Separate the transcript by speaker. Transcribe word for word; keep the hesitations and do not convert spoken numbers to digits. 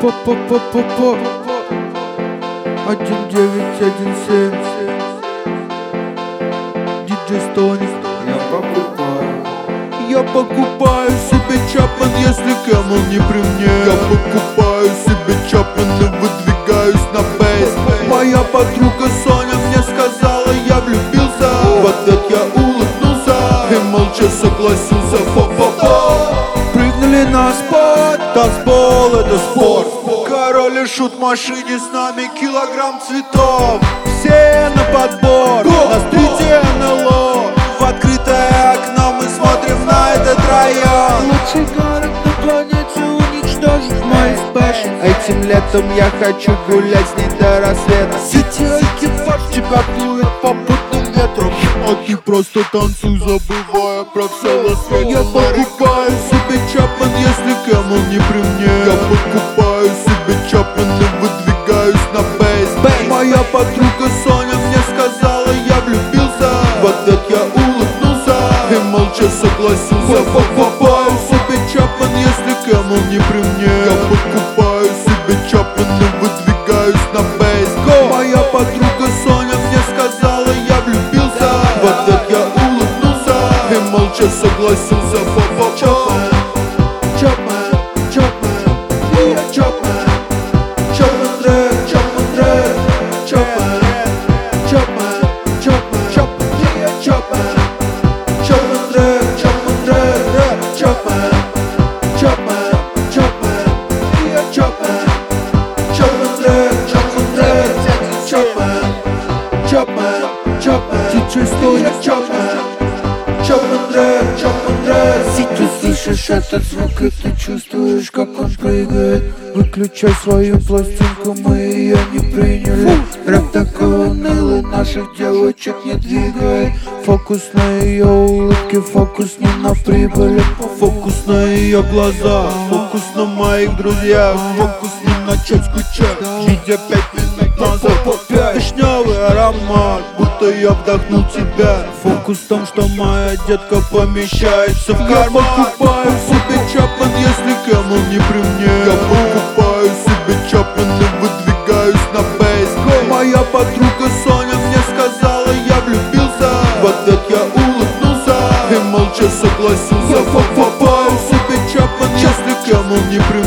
Speaker 1: По-по-по-по-по один девять один семь Диджей Стоник.
Speaker 2: Я покупаю,
Speaker 1: Я покупаю себе Чапман, если Кэмл не при мне. Я покупаю себе Чапман и выдвигаюсь на бейс. Моя подруга Соня мне сказала, я влюбился. В ответ я улыбнулся и молча согласился. Фо-фо-фо. Прыгнули на спот, танцпол это спорт. Король и шут в машине, с нами килограмм цветов. Все на подбор, на стрите эн эл о. В открытое окно мы смотрим на этот район. Лучший город на планете уничтожит мой спэш. Этим летом я хочу гулять с ней до рассвета. Сети экипаж тебя плюет попутным ветром, а ты просто танцуй, забывая про все на свете. Я покупаю себе Чапман, если Кэмл не при мне. Я покупаю себе Чапман и выдвигаюсь на бейс. Моя подруга Соня мне сказала, я влюбился. В ответ я улыбнулся и молча согласился. Я покупаю себе Чапман, если Кэмл не при мне. Я покупаю себе Чапман и выдвигаюсь на бейс. Моя подруга Соня мне сказала, я влюбился. В ответ я улыбнулся и молча согласился. Чапман, Чапман, Чапман, я Чапман. Чапман трек, Чапман трек, Чапман, Чапман, Чапман, Чапман, я Чапман. Чапман трек, Чапман трек, Чапман, Чапман, Чапман, я Чапман. Чапман трек, Чапман трек, Чапман, Чапман, Чапман, Диджей Стоник, Чапман. Чапман трек, Чапман трек. Si ты слышишь этот звук и ты чувствуешь, как он прыгает, выключай свою пластинку, мы ее не приняли. Рэп такой унылый, наших девочек не двигает. Фокус на ее улыбке, фокус не на прибыли. Фокус на ее глаза, фокус на моих друзьях. Фокус не начать скучать, видя пять минут назад. Вишневый аромат, будто я вдохнул тебя. Фокус в том, что моя детка помещается в карман. Я покупаю себе Чапман, если Кэмл не при мне. Я покупаю себе Чапман и выдвигаюсь на бейс. Моя подруга Соня мне сказала, я влюбился. В ответ я улыбнулся и молча согласился. Я покупаю себе Чапман, если Кэмл не при